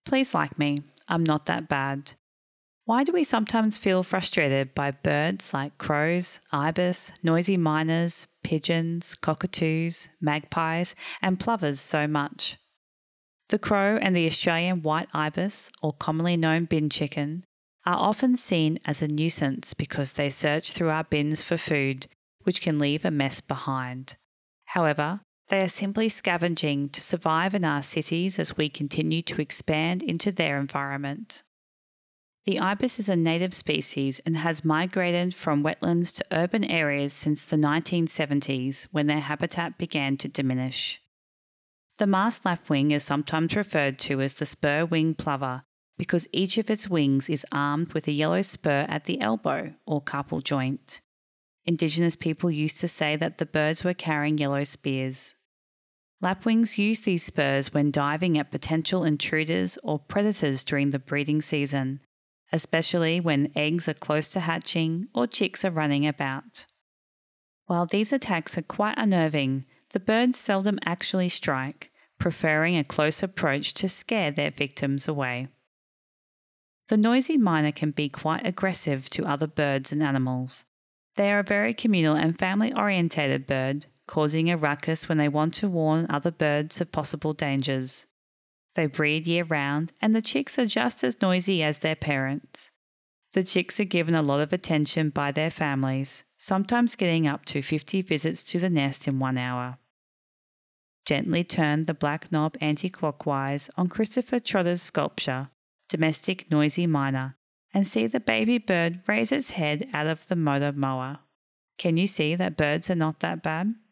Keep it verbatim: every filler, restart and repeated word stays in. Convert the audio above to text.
Please like me, I'm not that bad. Why do we sometimes feel frustrated by birds like crows, ibis, noisy miners, pigeons, cockatoos, magpies, and plovers so much? The crow and the Australian white ibis, or commonly known bin chicken, are often seen as a nuisance because they search through our bins for food, which can leave a mess behind. However, they are simply scavenging to survive in our cities as we continue to expand into their environment. The ibis is a native species and has migrated from wetlands to urban areas since the nineteen seventies when their habitat began to diminish. The masked lapwing is sometimes referred to as the spur-wing plover because each of its wings is armed with a yellow spur at the elbow or carpal joint. Indigenous people used to say that the birds were carrying yellow spears. Lapwings use these spurs when diving at potential intruders or predators during the breeding season, especially when eggs are close to hatching or chicks are running about. While these attacks are quite unnerving, the birds seldom actually strike, preferring a close approach to scare their victims away. The noisy miner can be quite aggressive to other birds and animals. They are a very communal and family-orientated bird, causing a ruckus when they want to warn other birds of possible dangers. They breed year-round, and the chicks are just as noisy as their parents. The chicks are given a lot of attention by their families, sometimes getting up to fifty visits to the nest in one hour. Gently turn the black knob anti-clockwise on Christopher Trotter's sculpture, Domestic Noisy Miner, and see the baby bird raise its head out of the motor mower. Can you see that birds are not that bad?